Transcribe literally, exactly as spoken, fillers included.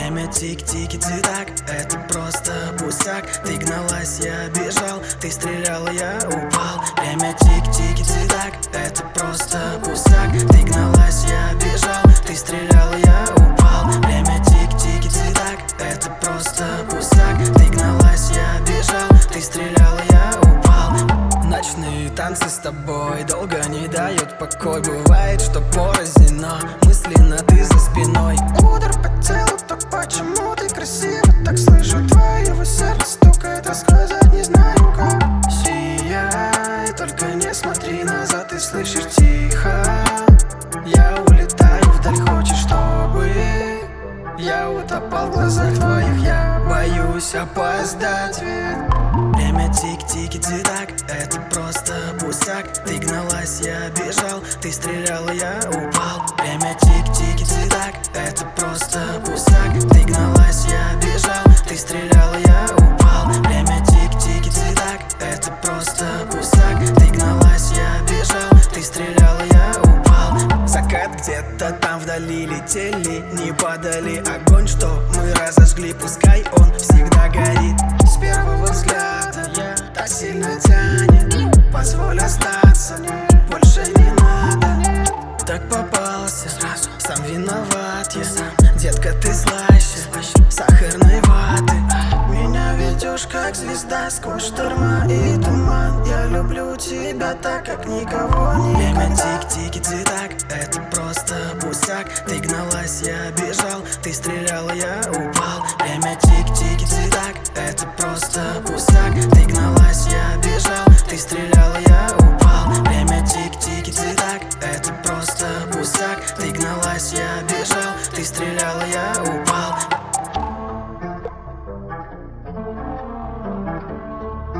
Время тик-тики-тик-так, это просто пустяк. Ты гналась, я бежал, ты стреляла, я упал. Время тик-тики-тик-так, это просто пустяк. Ты гналась, я бежал, ты стреляла, я упал. Время тик-тики-тик-так, это просто пустяк. Ты гналась, я бежал, ты стреляла, я упал. Ночные танцы с тобой долго не дают покой. Бывает, что порознь, но мысленно ты за спиной. Удар по телу, так почему ты красива? Так слышу твоего сердца стукает, а сказать не знаю как. Сияй, только не смотри назад, ты слышишь тихо. Я улетаю вдаль, хочешь, чтобы я утопал в глазах твоих, я боюсь опоздать. Время тик-тики-тик-так, это просто пустяк. Ты гналась, я бежал, ты стреляла, я упал. Время тик-тики-тик-так, это просто пустяк. Ты гналась, я бежал, ты стреляла, я упал. Время тик-тики-тик-так, это просто пустяк. Ты гналась, я бежал, ты стреляла, я упал. Закат где-то там вдали летели, не подали огонь, что мы разожгли. Пускай он всегда горит. С первого взгляда я так сильно тянет. Позволь остаться, больше не надо. Так попался, сразу сам виноват я. Детка, ты слаще сахарной ваты. Меня ведешь как звезда сквозь шторма и туман. Я люблю тебя так, как никого Время никогда. тик-тики-тик-так, это просто пустяк. Ты гналась, я бежал, ты стреляла, я упал. Время тик-тики-тик-так, это просто пустяк. Ты гналась, я бежал, ты стреляла, я упал. Время тик-тики-тик-так, это просто пустяк. Ты гналась, я бежал, ты стреляла, я упал.